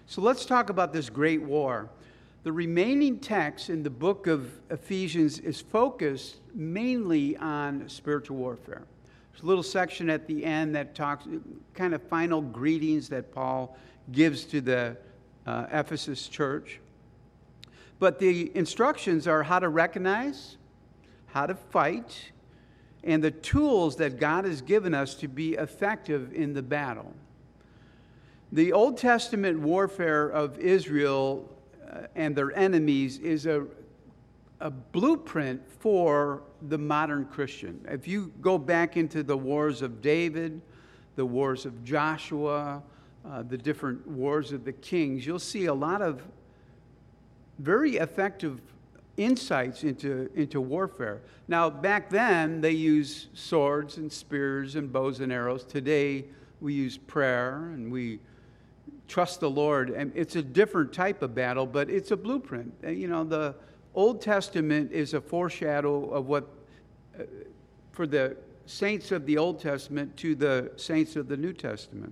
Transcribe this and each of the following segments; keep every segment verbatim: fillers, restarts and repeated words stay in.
So let's talk about this great war. The remaining text in the book of Ephesians is focused mainly on spiritual warfare. There's a little section at the end that talks, kind of final greetings that Paul gives to the uh, Ephesus church. But the instructions are how to recognize, how to fight, and the tools that God has given us to be effective in the battle. The Old Testament warfare of Israel uh, and their enemies is a, a blueprint for the modern Christian. If you go back into the wars of David, the wars of Joshua, uh, the different wars of the kings, you'll see a lot of very effective insights into, into warfare. Now, back then, they used swords and spears and bows and arrows. Today, we use prayer and we trust the Lord. And it's a different type of battle, but it's a blueprint. You know, the Old Testament is a foreshadow of what, uh, for the saints of the Old Testament to the saints of the New Testament.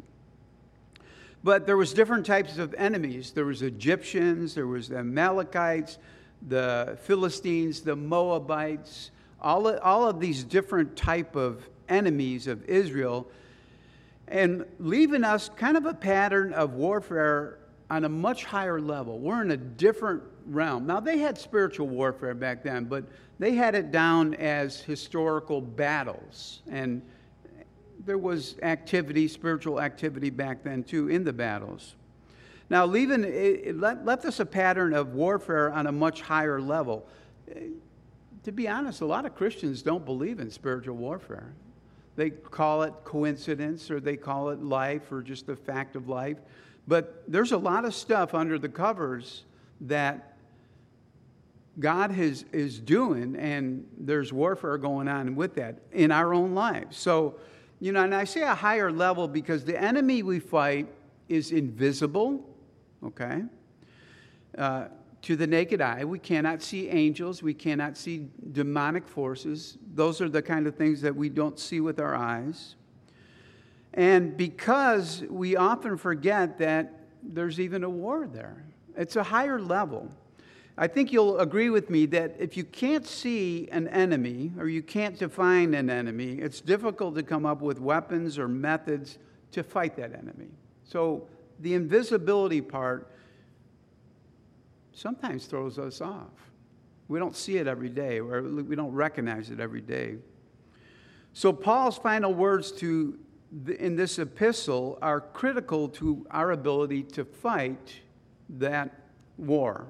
But there was different types of enemies. There was Egyptians, there was the Amalekites, the Philistines, the Moabites, all of, all of these different type of enemies of Israel, and leaving us kind of a pattern of warfare on a much higher level. We're in a different realm. Now, they had spiritual warfare back then, but they had it down as historical battles. And there was activity, spiritual activity back then too, in the battles. Now, leaving, it left us a pattern of warfare on a much higher level. To be honest, a lot of Christians don't believe in spiritual warfare. They call it coincidence, or they call it life, or just the fact of life. But there's a lot of stuff under the covers that God has, is doing, and there's warfare going on with that in our own lives. So, you know, and I say a higher level because the enemy we fight is invisible, okay? Uh, to the naked eye, we cannot see angels. We cannot see demonic forces. Those are the kind of things that we don't see with our eyes. And because we often forget that there's even a war there. It's a higher level. I think you'll agree with me that if you can't see an enemy or you can't define an enemy, it's difficult to come up with weapons or methods to fight that enemy. So the invisibility part sometimes throws us off. We don't see it every day, or we don't recognize it every day. So Paul's final words to in this epistle are critical to our ability to fight that war.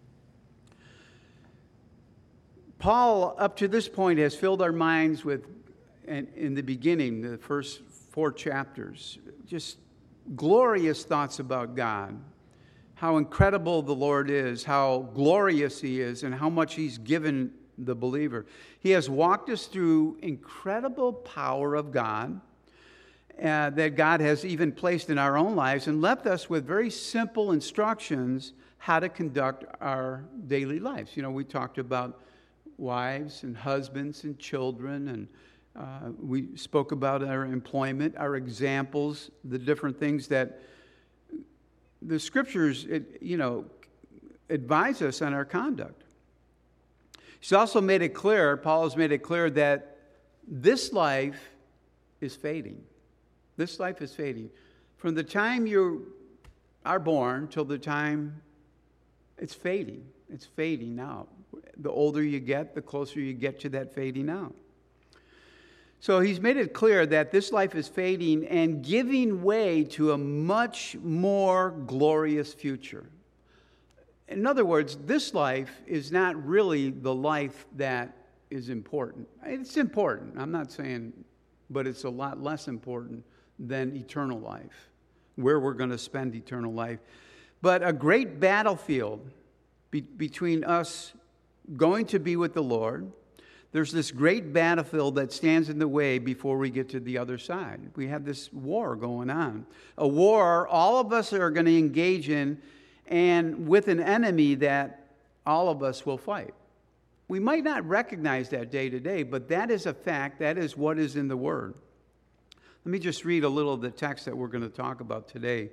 Paul, up to this point, has filled our minds with, in the beginning, the first four chapters, just glorious thoughts about God, how incredible the Lord is, how glorious He is, and how much He's given the believer. He has walked us through incredible power of God uh, that God has even placed in our own lives, and left us with very simple instructions how to conduct our daily lives. You know, we talked about wives and husbands and children, and uh, we spoke about our employment, our examples, the different things that the Scriptures, it, you know, advise us on our conduct. He's also made it clear, Paul has made it clear that this life is fading. This life is fading. From the time you are born till the time it's fading. It's fading out. The older you get, the closer you get to that fading out. So he's made it clear that this life is fading and giving way to a much more glorious future. In other words, this life is not really the life that is important. It's important, I'm not saying, but it's a lot less important than eternal life, where we're going to spend eternal life. But a great battlefield be- between us going to be with the Lord. There's this great battlefield that stands in the way before we get to the other side. We have this war going on. A war all of us are going to engage in, and with an enemy that all of us will fight. We might not recognize that day to day, but that is a fact. That is what is in the Word. Let me just read a little of the text that we're going to talk about today.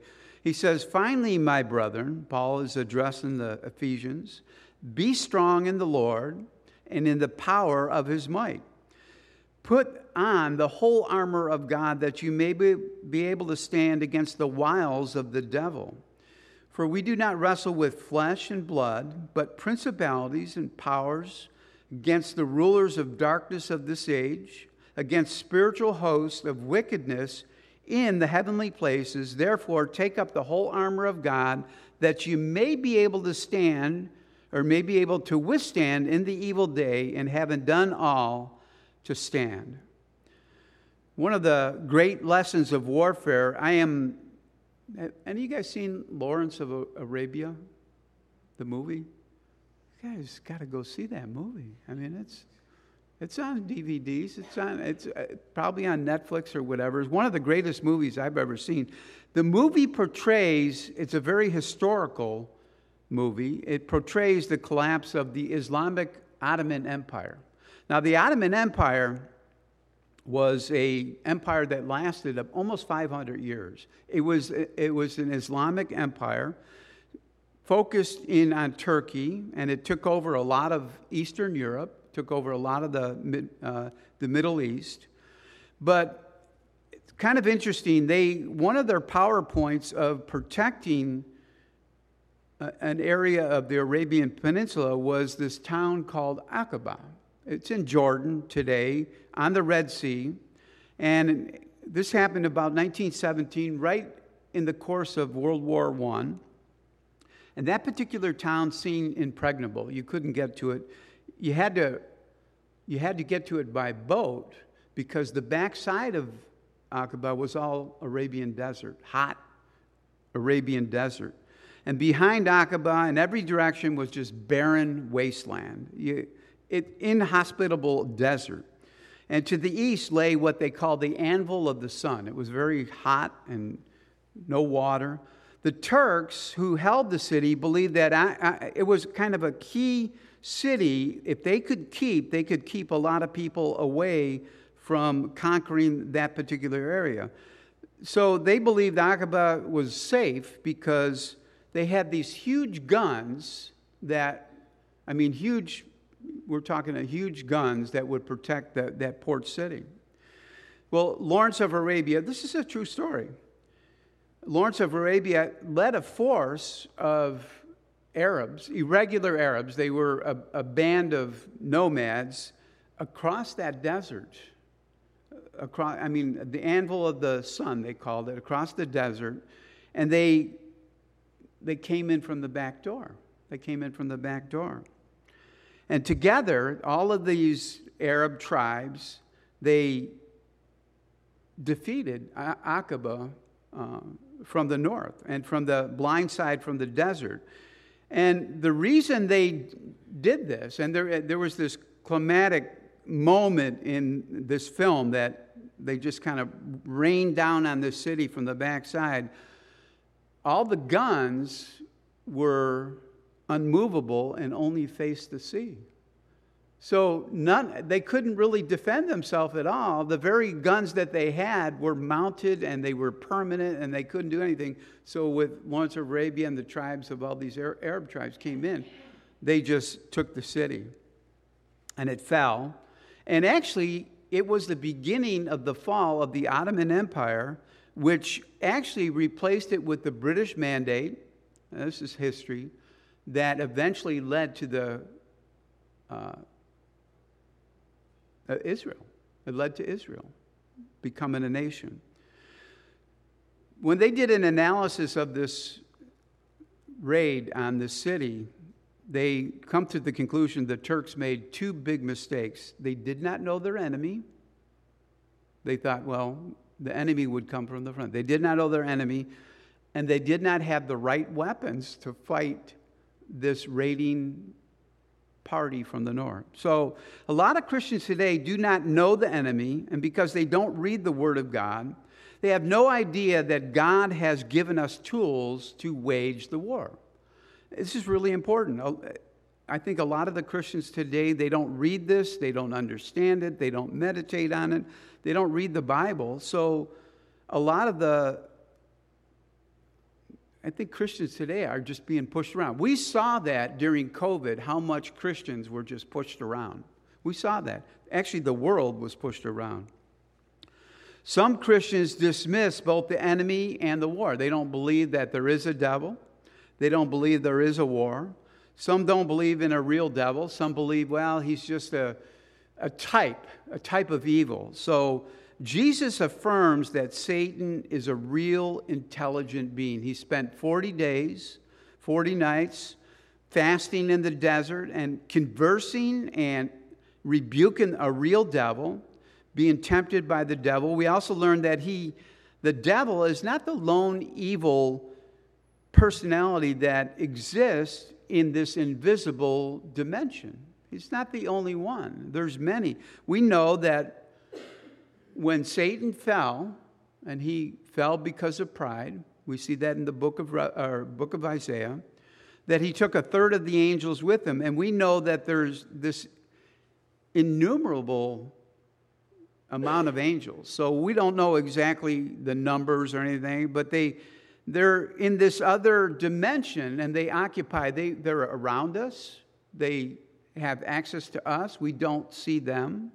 He says, "Finally, my brethren," Paul is addressing the Ephesians, "be strong in the Lord and in the power of his might. Put on the whole armor of God that you may be, be able to stand against the wiles of the devil. For we do not wrestle with flesh and blood, but principalities and powers, against the rulers of darkness of this age, against spiritual hosts of wickedness in the heavenly places. Therefore, take up the whole armor of God, that you may be able to stand, or may be able to withstand in the evil day, and having done all, to stand." One of the great lessons of warfare, I am, have any of you guys seen Lawrence of Arabia, the movie? You guys got to go see that movie. I mean, it's it's on D V Ds. It's on. It's probably on Netflix or whatever. It's one of the greatest movies I've ever seen. The movie portrays. It's a very historical movie. It portrays the collapse of the Islamic Ottoman Empire. Now, the Ottoman Empire was a empire that lasted almost five hundred years. It was it was an Islamic empire focused in on Turkey, and it took over a lot of Eastern Europe, took over a lot of the uh, the Middle East. But it's kind of interesting. They one of their PowerPoints of protecting uh, an area of the Arabian Peninsula was this town called Aqaba. It's in Jordan today, on the Red Sea. And this happened about nineteen seventeen, right in the course of World War One. And that particular town seemed impregnable. You couldn't get to it. You had to, you had to get to it by boat, because the backside of Aqaba was all Arabian desert, hot Arabian desert. And behind Aqaba, in every direction, was just barren wasteland. You, It, inhospitable desert. And to the east lay what they call the anvil of the sun. It was very hot and no water. The Turks who held the city believed that I, I, it was kind of a key city. If they could keep, they could keep a lot of people away from conquering that particular area. So they believed Aqaba was safe because they had these huge guns that, I mean, huge We're talking about huge guns that would protect the, that port city. Well, Lawrence of Arabia, this is a true story. Lawrence of Arabia led a force of Arabs, irregular Arabs. They were a, a band of nomads across that desert. Across, I mean, the anvil of the sun, they called it, across the desert. And they, they came in from the back door. They came in from the back door. And together, all of these Arab tribes, they defeated Aqaba uh, from the north and from the blind side from the desert. And the reason they did this, and there, there was this climatic moment in this film that they just kind of rained down on the city from the backside. All the guns were unmovable and only faced the sea. So none, they couldn't really defend themselves at all. The very guns that they had were mounted and they were permanent and they couldn't do anything. So with Lawrence of Arabia and the tribes of all these Arab tribes came in, they just took the city and it fell. And actually, it was the beginning of the fall of the Ottoman Empire, which actually replaced it with the British Mandate. This is history. That eventually led to the uh, uh, Israel. It led to Israel becoming a nation. When they did an analysis of this raid on the city, they come to the conclusion the Turks made two big mistakes. They did not know their enemy. They thought, well, the enemy would come from the front. They did not know their enemy, and they did not have the right weapons to fight this raiding party from the north. So a lot of Christians today do not know the enemy, and because they don't read the Word of God, they have no idea that God has given us tools to wage the war. This is really important. I think a lot of the Christians today, they don't read this, they don't understand it, they don't meditate on it, they don't read the Bible. So a lot of the I think Christians today are just being pushed around. We saw that during COVID, how much Christians were just pushed around. We saw that. Actually, the world was pushed around. Some Christians dismiss both the enemy and the war. They don't believe that there is a devil. They don't believe there is a war. Some don't believe in a real devil. Some believe, well, he's just a, a type, a type of evil. So Jesus affirms that Satan is a real intelligent being. He spent forty days, forty nights, fasting in the desert and conversing and rebuking a real devil, being tempted by the devil. We also learned that he, the devil, is not the lone evil personality that exists in this invisible dimension. He's not the only one. There's many. We know that when Satan fell, and he fell because of pride, we see that in the book of, or book of Isaiah, that he took a third of the angels with him. And we know that there's this innumerable amount of angels. So we don't know exactly the numbers or anything, but they, they're in this other dimension, and they occupy, they, they're around us. They have access to us. We don't see them.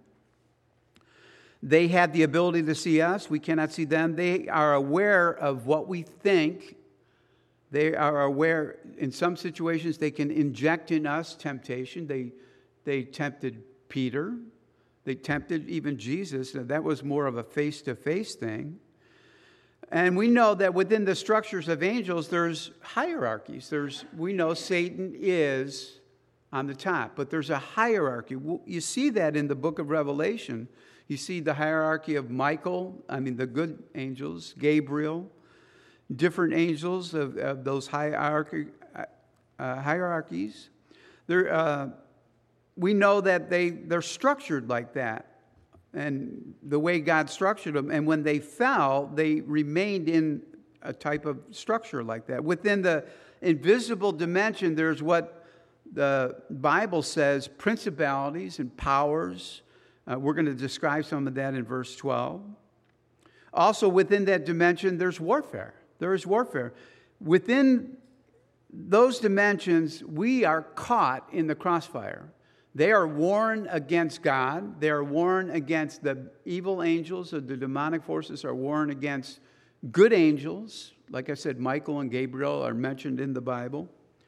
They have the ability to see us. We cannot see them. They are aware of what we think. They are aware, in some situations, they can inject in us temptation. They, they tempted Peter. They tempted even Jesus. That was more of a face-to-face thing. And we know that within the structures of angels, there's hierarchies. There's, we know Satan is on the top, but there's a hierarchy. You see that in the book of Revelation. You see the hierarchy of Michael, I mean the good angels, Gabriel, different angels of, of those hierarchy, uh, hierarchies. They're, uh, we know that they, they're structured like that, and the way God structured them. And when they fell, they remained in a type of structure like that. Within the invisible dimension, there's what the Bible says, principalities and powers. Uh, we're going to describe some of that in verse twelve. Also, within that dimension, there's warfare. There is warfare. Within those dimensions, we are caught in the crossfire. They are warned against God. They are warned against the evil angels, or the demonic forces are warned against good angels. Like I said, Michael and Gabriel are mentioned in the Bible.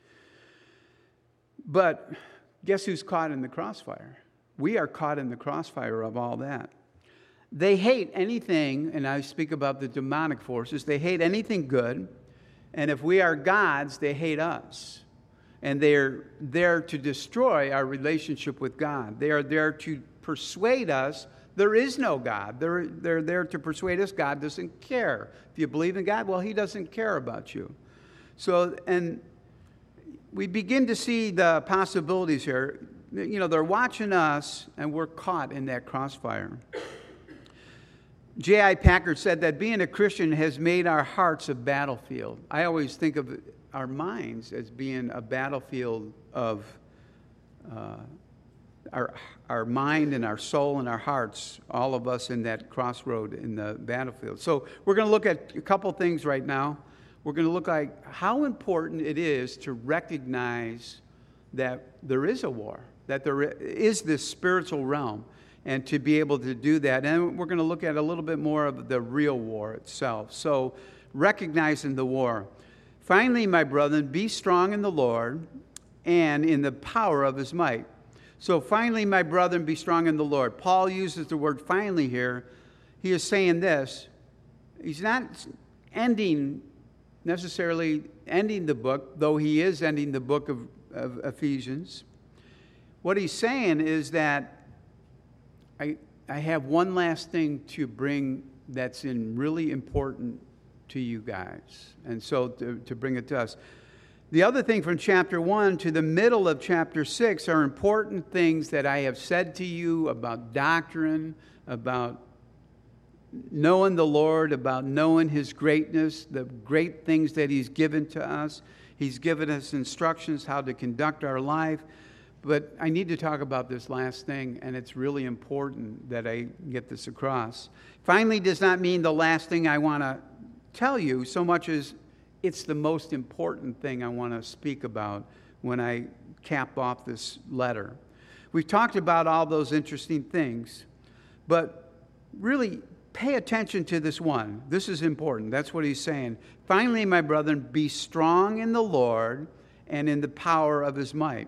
But guess who's caught in the crossfire? We are caught in the crossfire of all that. They hate anything, and I speak about the demonic forces, they hate anything good. And if we are gods, they hate us. And they're there to destroy our relationship with God. They are there to persuade us there is no God. They're, they're there to persuade us God doesn't care. If you believe in God, well, he doesn't care about you. So, and we begin to see the possibilities here. You know, they're watching us, and we're caught in that crossfire. J I Packer said that being a Christian has made our hearts a battlefield. I always think of our minds as being a battlefield of uh, our, our mind and our soul and our hearts, all of us in that crossroad in the battlefield. So we're going to look at a couple things right now. We're going to look at how important it is to recognize that there is a war, that there is this spiritual realm, and to be able to do that. And we're going to look at a little bit more of the real war itself. So recognizing the war. Finally, my brethren, be strong in the Lord and in the power of his might. So finally, my brethren, be strong in the Lord. Paul uses the word finally here. He is saying this. He's not ending, necessarily ending the book, though he is ending the book of, of Ephesians. What he's saying is that I, I have one last thing to bring that's in really important to you guys, and so to, to bring it to us. The other thing from chapter one to the middle of chapter six are important things that I have said to you about doctrine, about knowing the Lord, about knowing his greatness, the great things that he's given to us. He's given us instructions how to conduct our life. But I need to talk about this last thing, and it's really important that I get this across. Finally does not mean the last thing I want to tell you so much as it's the most important thing I want to speak about when I cap off this letter. We've talked about all those interesting things, but really pay attention to this one. This is important. That's what he's saying. Finally, my brethren, be strong in the Lord and in the power of his might.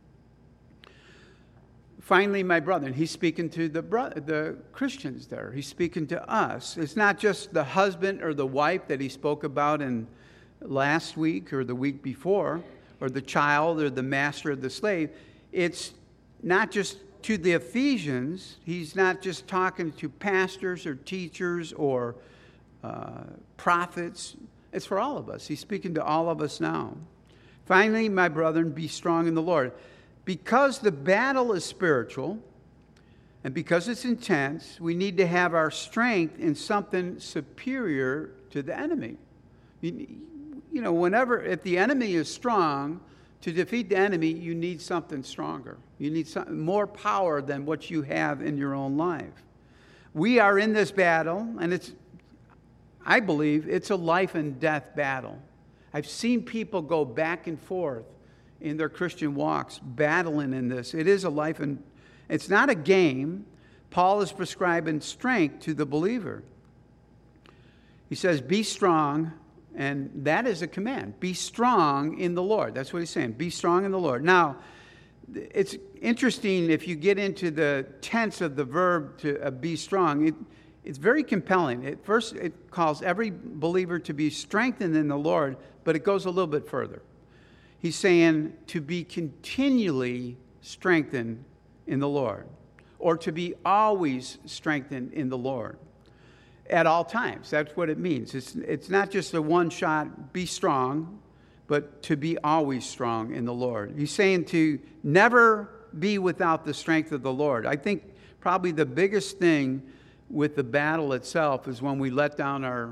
Finally, my brethren, he's speaking to the bro- the Christians there. He's speaking to us. It's not just the husband or the wife that he spoke about in last week or the week before, or the child or the master or the slave. It's not just to the Ephesians. He's not just talking to pastors or teachers or uh, prophets. It's for all of us. He's speaking to all of us now. Finally, my brethren, be strong in the Lord. Because the battle is spiritual and because it's intense, we need to have our strength in something superior to the enemy. You, you know, whenever, if the enemy is strong, to defeat the enemy, you need something stronger. You need some, more power than what you have in your own life. We are in this battle, and it's, I believe, it's a life and death battle. I've seen people go back and forth in their Christian walks, battling in this. It is a life, and it's not a game. Paul is prescribing strength to the believer. He says, be strong, and that is a command. Be strong in the Lord. That's what he's saying. Be strong in the Lord. Now, it's interesting if you get into the tense of the verb to uh, be strong. It, it's very compelling. At first, it calls every believer to be strengthened in the Lord, but it goes a little bit further. He's saying to be continually strengthened in the Lord, or to be always strengthened in the Lord at all times. That's what it means. It's, it's not just a one-shot, be strong, but to be always strong in the Lord. He's saying to never be without the strength of the Lord. I think probably the biggest thing with the battle itself is when we let down our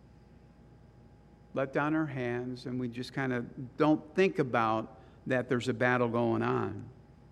let down our hands and we just kind of don't think about that there's a battle going on.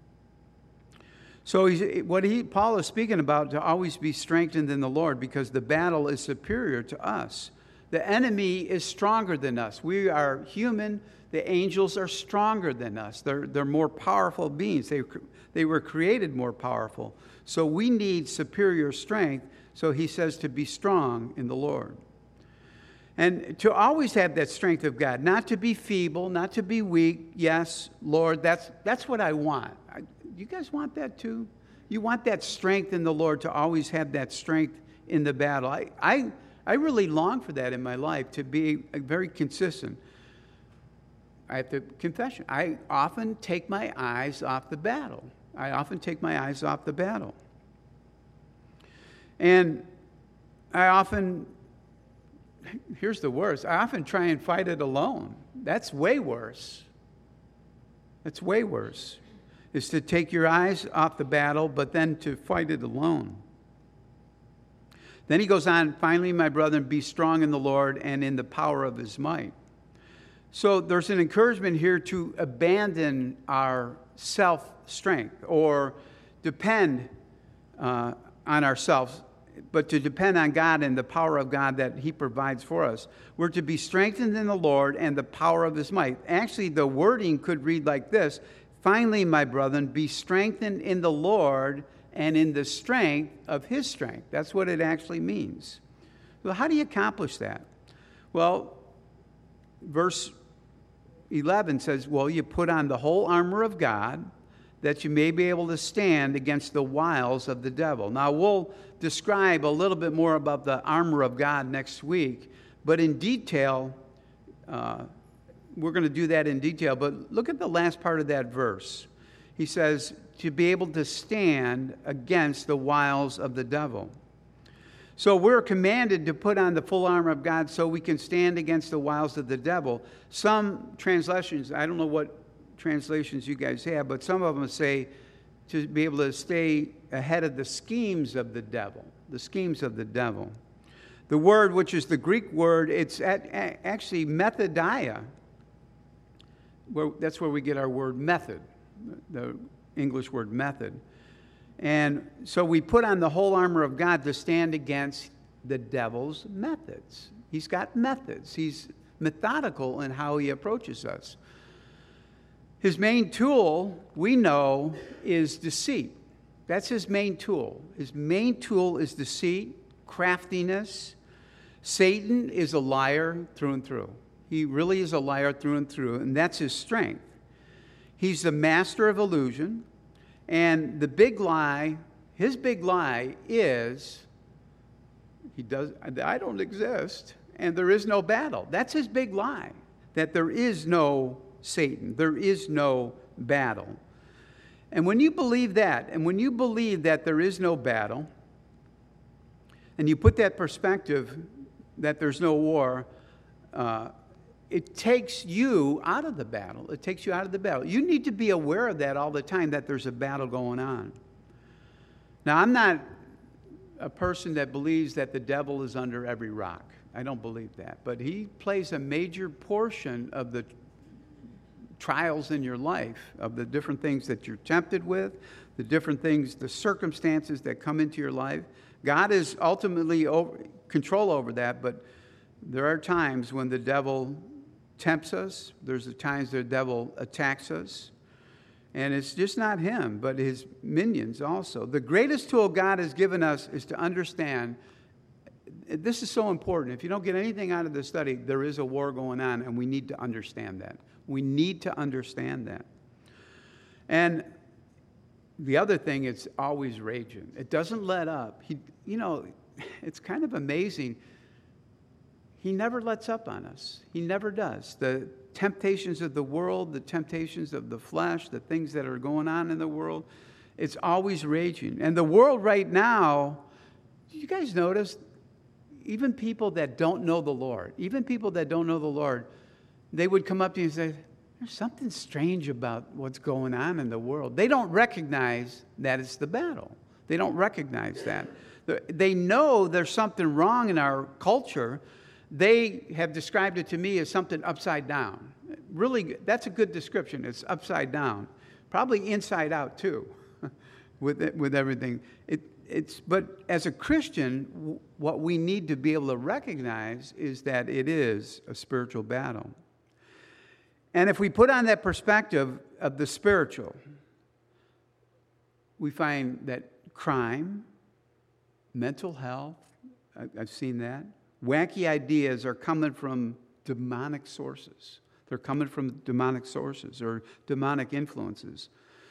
So he's, what he, Paul is speaking about, to always be strengthened in the Lord, because the battle is superior to us. The enemy is stronger than us. We are human. The angels are stronger than us. They're, they're more powerful beings. They, they were created more powerful. So we need superior strength. So he says to be strong in the Lord. And to always have that strength of God, not to be feeble, not to be weak. Yes, Lord, that's that's what I want. I, you guys want that too? You want that strength in the Lord, to always have that strength in the battle. I I, I really long for that in my life, to be very consistent. I have to confess, I often take my eyes off the battle. I often take my eyes off the battle. And I often... Here's the worst. I often try and fight it alone. That's way worse. That's way worse. Is to take your eyes off the battle, but then to fight it alone. Then he goes on, finally, my brethren, be strong in the Lord and in the power of his might. So there's an encouragement here to abandon our self-strength or depend uh, on ourselves, but to depend on God and the power of God that he provides for us. We're to be strengthened in the Lord and the power of his might. Actually, the wording could read like this: finally, my brethren, be strengthened in the Lord and in the strength of his strength. That's what it actually means. Well, how do you accomplish that? Well, verse eleven says, well, you put on the whole armor of God, that you may be able to stand against the wiles of the devil. Now, we'll describe a little bit more about the armor of God next week, but in detail, uh, we're going to do that in detail. But look at the last part of that verse. He says, to be able to stand against the wiles of the devil. So we're commanded to put on the full armor of God so we can stand against the wiles of the devil. Some translations, I don't know what translations you guys have, but some of them say to be able to stay ahead of the schemes of the devil, the schemes of the devil. The word, which is the Greek word, it's at, actually methodia. Where, that's where we get our word method, the English word method. And so we put on the whole armor of God to stand against the devil's methods. He's got methods. He's methodical in how he approaches us. His main tool, we know, is deceit. That's his main tool. His main tool is deceit, craftiness. Satan is a liar through and through. He really is a liar through and through, and that's his strength. He's the master of illusion, and the big lie, his big lie is, he does, I don't exist, and there is no battle. That's his big lie, that there is no Satan, there is no battle. And when you believe that, and when you believe that there is no battle, and you put that perspective that there's no war, uh, it takes you out of the battle. It takes you out of the battle. You need to be aware of that all the time, that there's a battle going on. Now, I'm not a person that believes that the devil is under every rock. I don't believe that. But he plays a major portion of the trials in your life, of the different things that you're tempted with, the different things, the circumstances that come into your life. God is ultimately over, control over that, but there are times when the devil tempts us. There's the times the devil attacks us. And it's just not him, but his minions also. The greatest tool God has given us is to understand, this is so important. If you don't get anything out of the study, there is a war going on, and we need to understand that. We need to understand that. And the other thing, it's always raging. It doesn't let up. He, you know, it's kind of amazing. He never lets up on us. He never does. The temptations of the world, the temptations of the flesh, the things that are going on in the world, it's always raging. And the world right now, you guys notice, even people that don't know the Lord, even people that don't know the Lord, they would come up to you and say, there's something strange about what's going on in the world. They don't recognize that it's the battle. They don't recognize that. They know there's something wrong in our culture. They have described it to me as something upside down. Really, that's a good description. It's upside down. Probably inside out, too, with it, with everything. It, it's, but as a Christian, what we need to be able to recognize is that it is a spiritual battle. And if we put on that perspective of the spiritual, we find that crime, mental health, I've seen that, wacky ideas are coming from demonic sources. They're coming from demonic sources or demonic influences.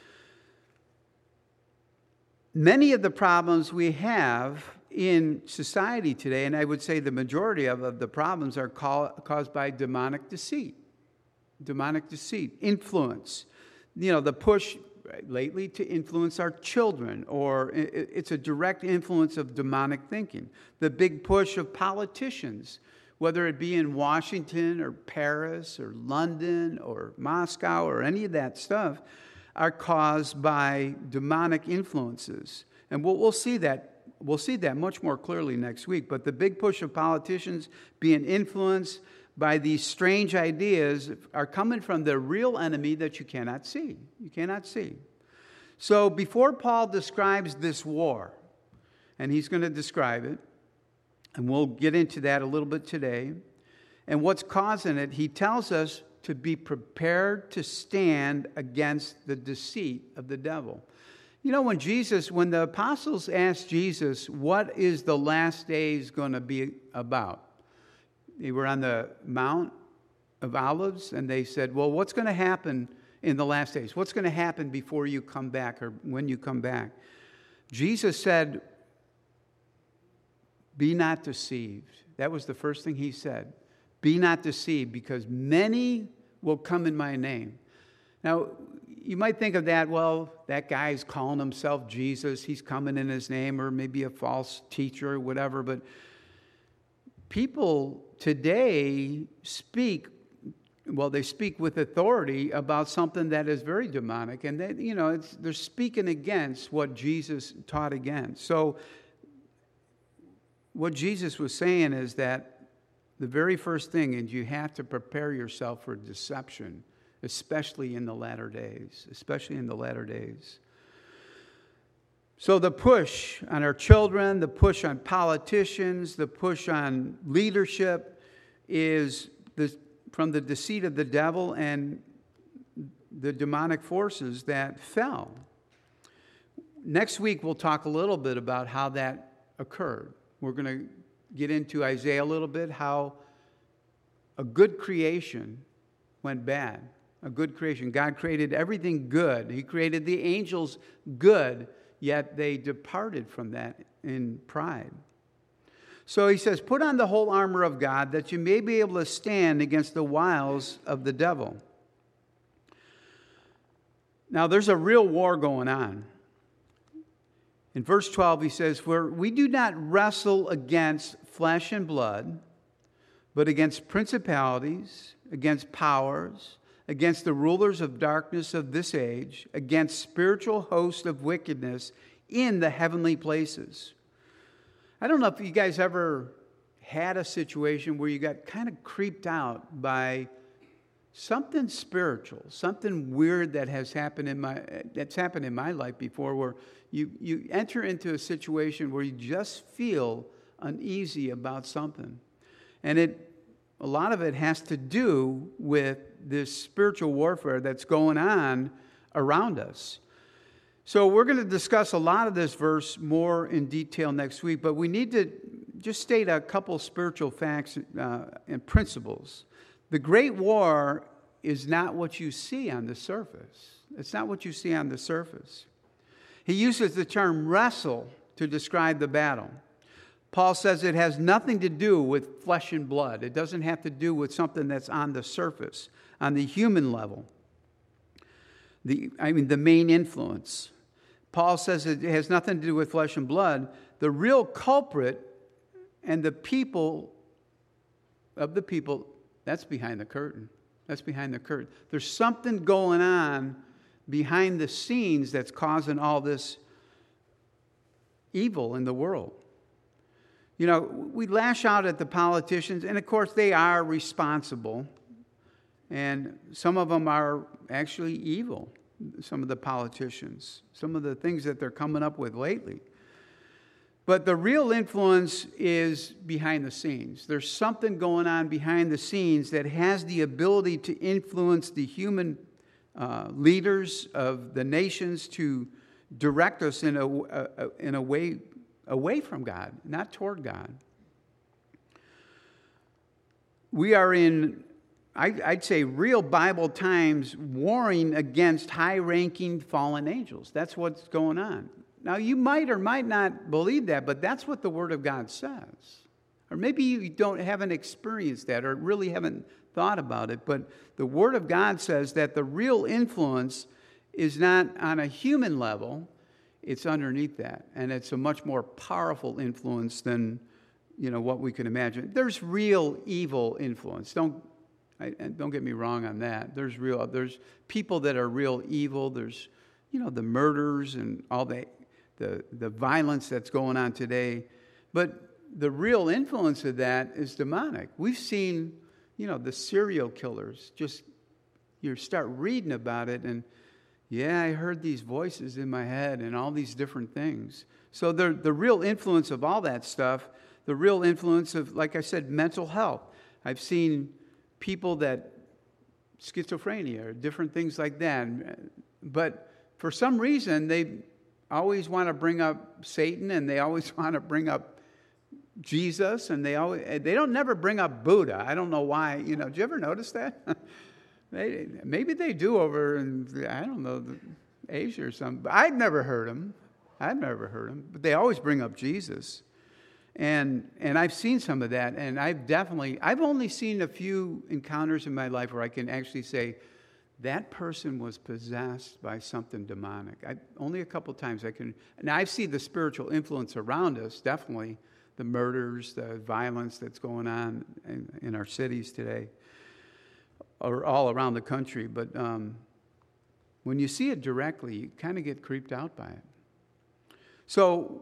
Many of the problems we have in society today, and I would say the majority of, of the problems are call, caused by demonic deceit. Demonic deceit, influence. You know, the push lately to influence our children, or it's a direct influence of demonic thinking. The big push of politicians, whether it be in Washington or Paris or London or Moscow or any of that stuff, are caused by demonic influences. And we'll, we'll see that. We'll see that much more clearly next week. But the big push of politicians being influenced by these strange ideas are coming from the real enemy that you cannot see. You cannot see. So before Paul describes this war, and he's going to describe it, and we'll get into that a little bit today, and what's causing it, he tells us to be prepared to stand against the deceit of the devil. You know, when Jesus, when the apostles asked Jesus, what is the last days going to be about? They were on the Mount of Olives, and they said, well, what's going to happen in the last days? What's going to happen before you come back or when you come back? Jesus said, be not deceived. That was the first thing he said. Be not deceived, because many will come in my name. Now, you might think of that, well, that guy's calling himself Jesus. He's coming in his name, or maybe a false teacher or whatever, but people today speak, well, they speak with authority about something that is very demonic, and they, you know, it's, they're speaking against what Jesus taught against. So what Jesus was saying is that the very first thing is you have to prepare yourself for deception, especially in the latter days, especially in the latter days. So the push on our children, the push on politicians, the push on leadership is the, from the deceit of the devil and the demonic forces that fell. Next week, we'll talk a little bit about how that occurred. We're going to get into Isaiah a little bit, how a good creation went bad. A good creation. God created everything good. He created the angels good, yet they departed from that in pride. So he says, put on the whole armor of God that you may be able to stand against the wiles of the devil. Now, there's a real war going on. In verse twelve, he says, for we do not wrestle against flesh and blood, but against principalities, against powers, against the rulers of darkness of this age, against spiritual hosts of wickedness in the heavenly places. I don't know if you guys ever had a situation where you got kind of creeped out by something spiritual, something weird that has happened in my that's happened in my life before, where you, you enter into a situation where you just feel uneasy about something. And it a lot of it has to do with this spiritual warfare that's going on around us. So we're going to discuss a lot of this verse more in detail next week, but we need to just state a couple spiritual facts uh, and principles. The great war is not what you see on the surface. It's not what you see on the surface. He uses the term wrestle to describe the battle. Paul says it has nothing to do with flesh and blood. It doesn't have to do with something that's on the surface, on the human level. The, I mean, the main influence. Paul says it has nothing to do with flesh and blood. The real culprit and the people of the people, that's behind the curtain. That's behind the curtain. There's something going on behind the scenes that's causing all this evil in the world. You know, we lash out at the politicians, and of course they are responsible. And some of them are actually evil, some of the politicians, some of the things that they're coming up with lately. But the real influence is behind the scenes. There's something going on behind the scenes that has the ability to influence the human uh, leaders of the nations to direct us in a, a, in a way away from God, not toward God. We are in, I'd say, real Bible times warring against high-ranking fallen angels. That's what's going on. Now, you might or might not believe that, but that's what the Word of God says. Or maybe you don't haven't experienced that or really haven't thought about it, but the Word of God says that the real influence is not on a human level, it's underneath that. And it's a much more powerful influence than, you know, what we can imagine. There's real evil influence. Don't I, don't get me wrong on that. There's real there's people that are real evil. There's, you know, the murders and all the the the violence that's going on today. But the real influence of that is demonic. We've seen, you know, the serial killers. Just you start reading about it, and yeah, I heard these voices in my head and all these different things. So the the real influence of all that stuff, the real influence of, like I said, mental health. I've seen people that schizophrenia or different things like that. But for some reason, they always want to bring up Satan, and they always want to bring up Jesus, and they always they don't never bring up Buddha. I don't know why. You know, did you ever notice that? They, maybe they do over in, I don't know, Asia or something. But I've never heard them. I've never heard them. But they always bring up Jesus. And and I've seen some of that. And I've definitely, I've only seen a few encounters in my life where I can actually say, that person was possessed by something demonic. I, only a couple times I can. And I see the spiritual influence around us, definitely. The murders, the violence that's going on in, in our cities today, or all around the country. But um, when you see it directly, you kind of get creeped out by it. So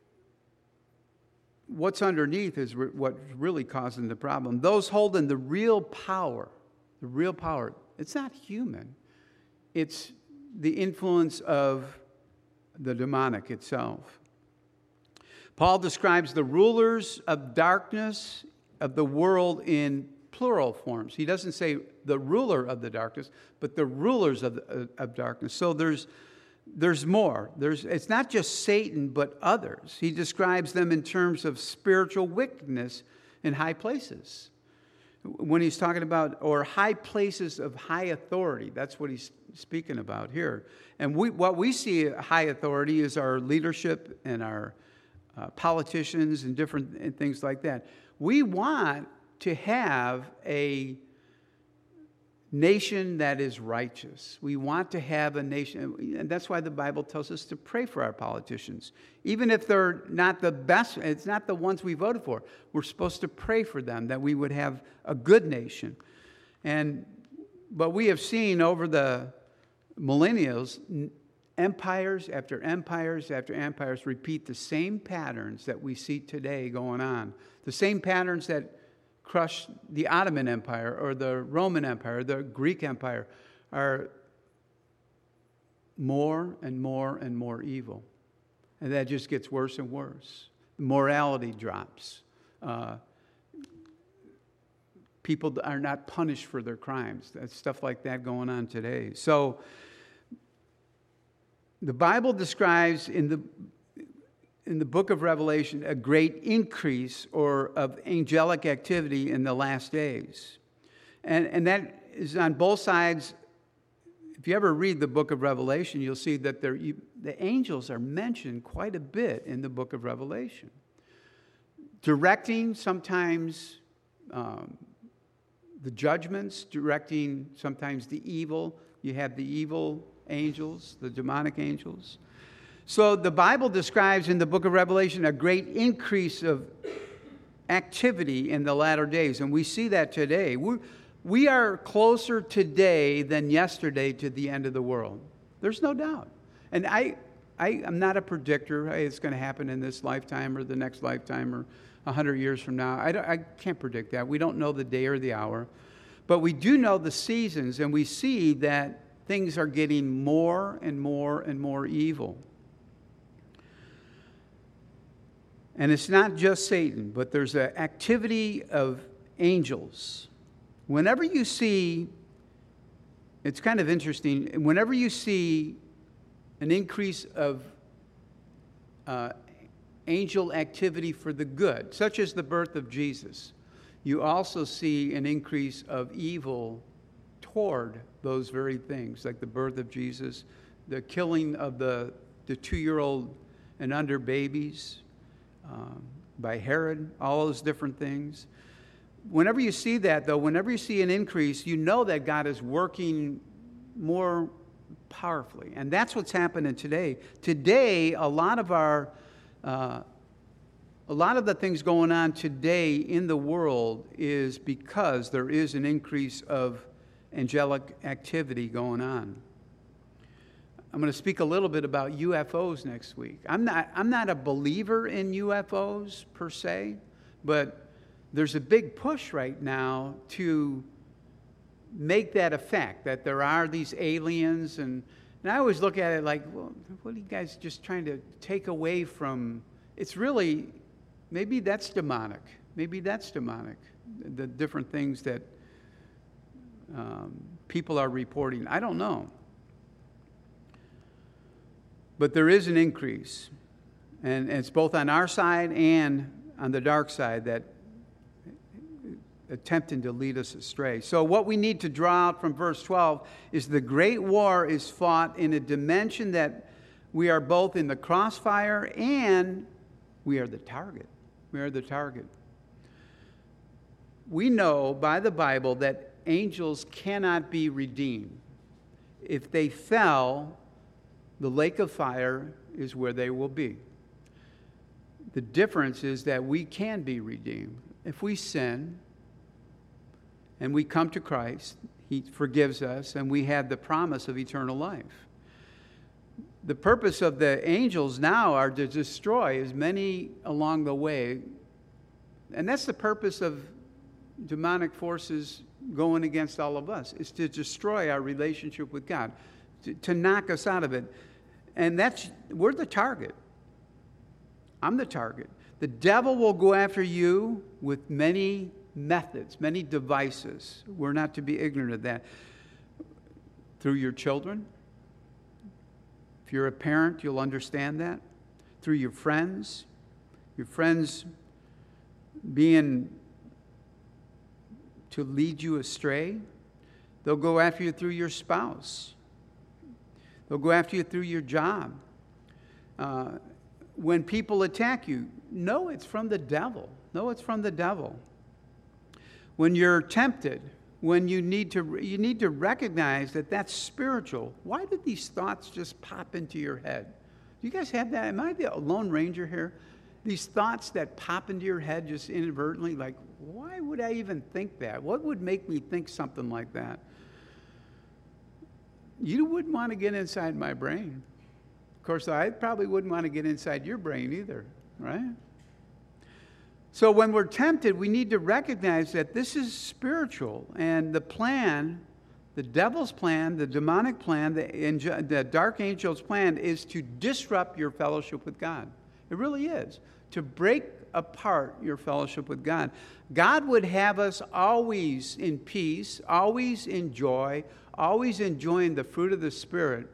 what's underneath is re- what's really causing the problem. Those holding the real power, the real power, it's not human. It's the influence of the demonic itself. Paul describes the rulers of darkness of the world in plural forms. He doesn't say the ruler of the darkness, but the rulers of, the, of darkness. So there's there's more. There's it's not just Satan, but others. He describes them in terms of spiritual wickedness in high places. When he's talking about, or high places of high authority, that's what he's speaking about here. And we, what we see high authority is our leadership and our uh, politicians and different and things like that. We want to have a nation that is righteous. We want to have a nation, and that's why the Bible tells us to pray for our politicians. Even if they're not the best, it's not the ones we voted for. We're supposed to pray for them, that we would have a good nation. And but we have seen over the millennials, empires after empires after empires repeat the same patterns that we see today going on. The same patterns that crushed the Ottoman Empire or the Roman Empire, the Greek Empire, are more and more and more evil. And that just gets worse and worse. Morality drops. Uh, people are not punished for their crimes. That's stuff like that going on today. So the Bible describes in the in the book of Revelation a great increase or of angelic activity in the last days. And, and that is on both sides. If you ever read the book of Revelation, you'll see that there, you, the angels are mentioned quite a bit in the book of Revelation. Directing sometimes um, the judgments, directing sometimes the evil. You have the evil angels, the demonic angels. So the Bible describes in the book of Revelation a great increase of activity in the latter days. And we see that today. We're, we are closer today than yesterday to the end of the world. There's no doubt. And I, I, I'm not a predictor. Hey, it's going to happen in this lifetime or the next lifetime or a hundred years from now. I, I can't predict that. We don't know the day or the hour. But we do know the seasons, and we see that things are getting more and more and more evil. And it's not just Satan, but there's an activity of angels. Whenever you see, it's kind of interesting, whenever you see an increase of uh, angel activity for the good, such as the birth of Jesus, you also see an increase of evil toward those very things, like the birth of Jesus, the killing of the, the two-year-old and under babies, Um, by Herod, all those different things. Whenever you see that, though, whenever you see an increase, you know that God is working more powerfully. And that's what's happening today. Today, a lot of our, uh, a lot of the things going on today in the world is because there is an increase of angelic activity going on. I'm going to speak a little bit about U F Os next week. I'm not, I'm not a believer in U F Os per se, but there's a big push right now to make that effect, that there are these aliens. And, and I always look at it like, well, what are you guys just trying to take away from? It's really, maybe that's demonic. Maybe that's demonic, the different things that um, people are reporting. I don't know. But there is an increase, and it's both on our side and on the dark side that attempting to lead us astray. So what we need to draw out from verse twelve is the great war is fought in a dimension that we are both in the crossfire and we are the target. We are the target. We know by the Bible that angels cannot be redeemed. If they fell, the lake of fire is where they will be. The difference is that we can be redeemed. If we sin and we come to Christ, He forgives us, and we have the promise of eternal life. The purpose of the angels now are to destroy as many along the way. And that's the purpose of demonic forces going against all of us, is to destroy our relationship with God, to, to knock us out of it. And that's, we're the target. I'm the target. The devil will go after you with many methods, many devices. We're not to be ignorant of that. Through your children. If you're a parent, you'll understand that. Through your friends. Your friends being to lead you astray. They'll go after you through your spouse. They'll go after you through your job. Uh, when people attack you, no, it's from the devil. No, it's from the devil. When you're tempted, when you need to, you need to recognize that that's spiritual. Why did these thoughts just pop into your head? Do you guys have that? Am I the Lone Ranger here? These thoughts that pop into your head just inadvertently, like, why would I even think that? What would make me think something like that? You wouldn't want to get inside my brain. Of course, I probably wouldn't want to get inside your brain either, right? So when we're tempted, we need to recognize that this is spiritual. And the plan, the devil's plan, the demonic plan, the, angel, the dark angel's plan is to disrupt your fellowship with God. It really is. To break apart your fellowship with God. God would have us always in peace, always in joy, always enjoying the fruit of the Spirit.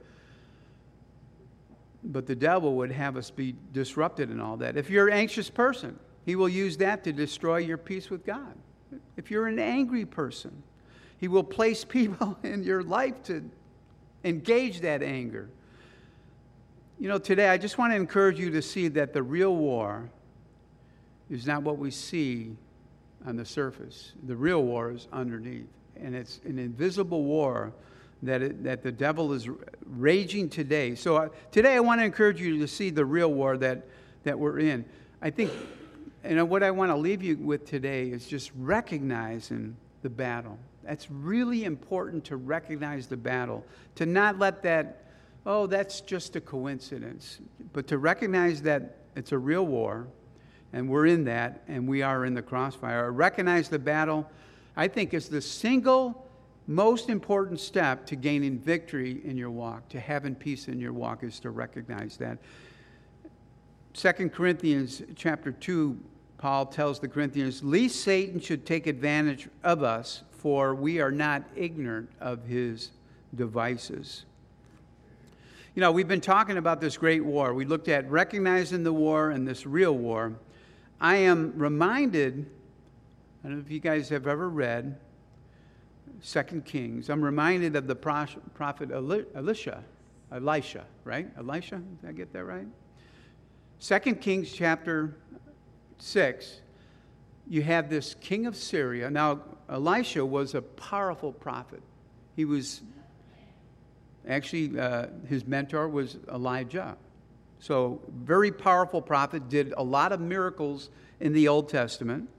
But the devil would have us be disrupted in all that. If you're an anxious person, he will use that to destroy your peace with God. If you're an angry person, he will place people in your life to engage that anger. You know, today I just want to encourage you to see that the real war is not what we see on the surface. The real war is underneath. And it's an invisible war that it, that the devil is raging today. So uh, today I want to encourage you to see the real war that, that we're in. I think, and what I want to leave you with today is just recognizing the battle. That's really important, to recognize the battle. To not let that, oh, that's just a coincidence. But to recognize that it's a real war, and we're in that, and we are in the crossfire. Recognize the battle, I think, is the single most important step to gaining victory in your walk, to having peace in your walk, is to recognize that. Second Corinthians chapter two, Paul tells the Corinthians, lest Satan should take advantage of us, for we are not ignorant of his devices. You know, we've been talking about this great war. We looked at recognizing the war and this real war. I am reminded, I don't know if you guys have ever read Second Kings. I'm reminded of the prophet Elisha, Elisha, right? Elisha, did I get that right? Second Kings chapter six, you have this king of Syria. Now, Elisha was a powerful prophet. He was, actually, uh, his mentor was Elijah. So, very powerful prophet, did a lot of miracles in the Old Testament.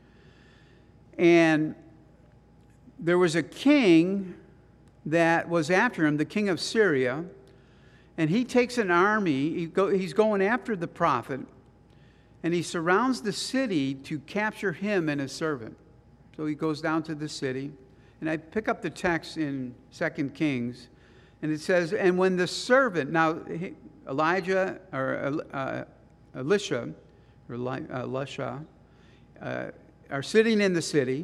And there was a king that was after him, the king of Syria, and he takes an army. He go, he's going after the prophet, and he surrounds the city to capture him and his servant. So he goes down to the city, and I pick up the text in Second Kings, and it says, and when the servant, now Elijah, or uh, Elisha, or Elisha, uh, are sitting in the city.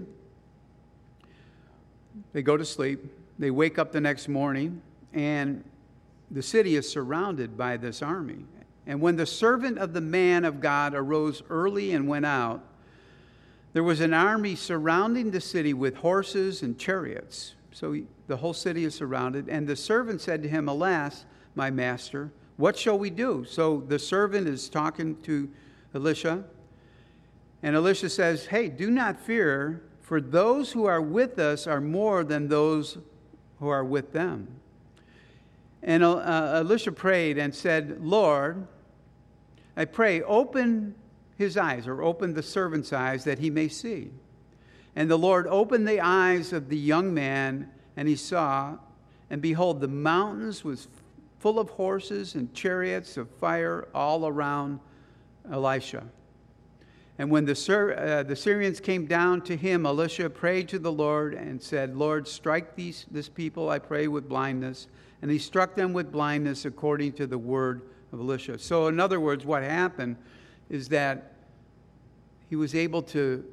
They go to sleep. They wake up the next morning, and the city is surrounded by this army. And when the servant of the man of God arose early and went out, there was an army surrounding the city with horses and chariots. So he, the whole city is surrounded. And the servant said to him, alas, my master, what shall we do? So the servant is talking to Elisha. And Elisha says, hey, do not fear, for those who are with us are more than those who are with them. And uh, Elisha prayed and said, Lord, I pray, open his eyes, or open the servant's eyes, that he may see. And the Lord opened the eyes of the young man, and he saw, and behold, the mountains was full of horses and chariots of fire all around Elisha. And when the, Syr- uh, the Syrians came down to him, Elisha prayed to the Lord and said, Lord, strike these, this people, I pray, with blindness. And he struck them with blindness according to the word of Elisha. So in other words, what happened is that he was able to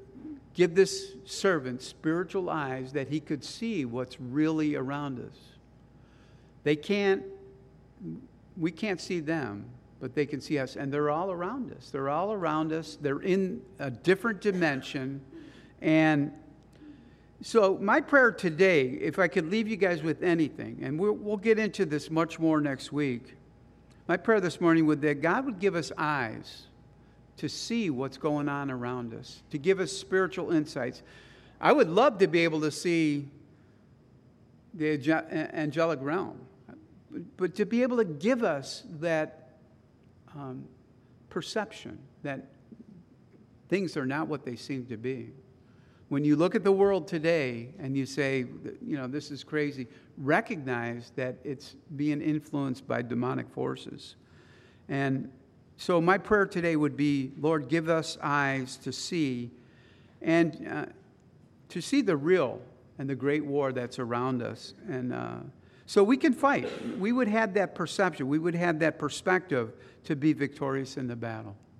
give this servant spiritual eyes that he could see what's really around us. They can't, we can't see them, but they can see us, and they're all around us. They're all around us. They're in a different dimension. And so my prayer today, if I could leave you guys with anything, and we'll, we'll get into this much more next week, my prayer this morning would that God would give us eyes to see what's going on around us, to give us spiritual insights. I would love to be able to see the angelic realm, but to be able to give us that um, perception that things are not what they seem to be. When you look at the world today and you say, you know, this is crazy, recognize that it's being influenced by demonic forces. And so my prayer today would be, Lord, give us eyes to see and uh, to see the real and the great war that's around us. And uh, so we can fight. We would have that perception. We would have that perspective to be victorious in the battle.